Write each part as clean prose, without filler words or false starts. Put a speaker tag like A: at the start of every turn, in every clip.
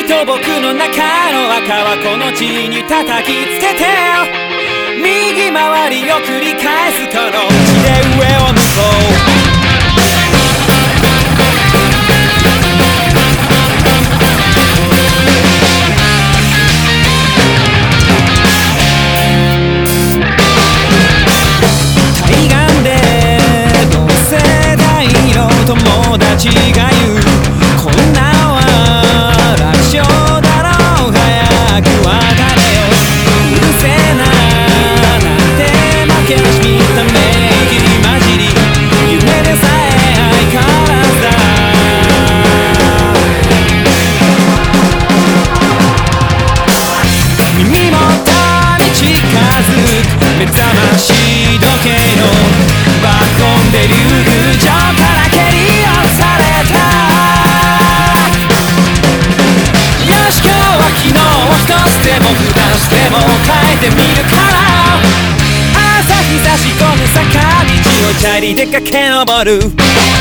A: と僕の中の赤はこの地に叩きつけて右回りを繰り返すこの地で上を向こう友達が言うこんなんは楽勝だろう早く別れようるせえななんて負け惜しみため息混じり夢でさえ相変わらずだ耳元に近づく目覚まし時計のバコンで竜宮城から蹴りでも普段しても変えてみるから朝日差し込む坂道をチャリで駆け上る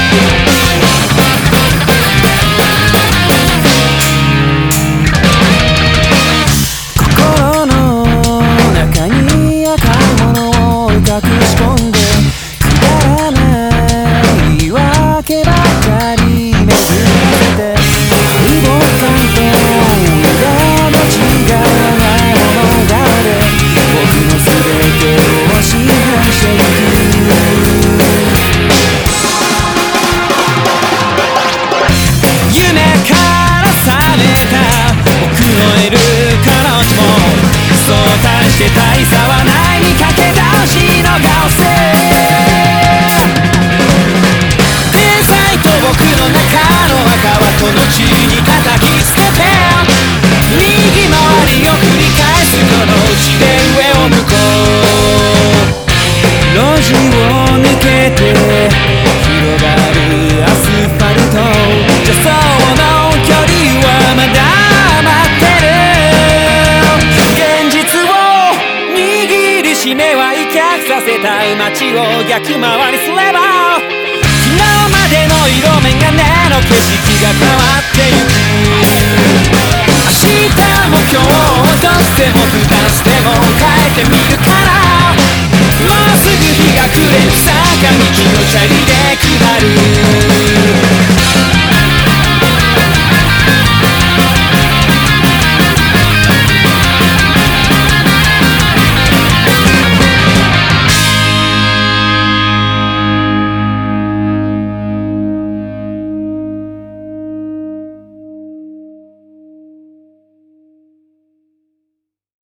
A: 心の中に赤いものを隠し込んでくだらない言い訳ばかり巡らせて無謀感と裏の違う大差はないにかけ倒しの顔せ天才と僕の中の赤はこの地に叩きつけて右回りを繰り返すこの地で上を向こう路地を抜けて広がるアスファルト助走の距離はまださせた街を逆回りすれば昨日までの色眼鏡の景色が変わってゆく明日も今日をどうしても普段しても変えてみるからもうすぐ日が暮れる坂道をチャリ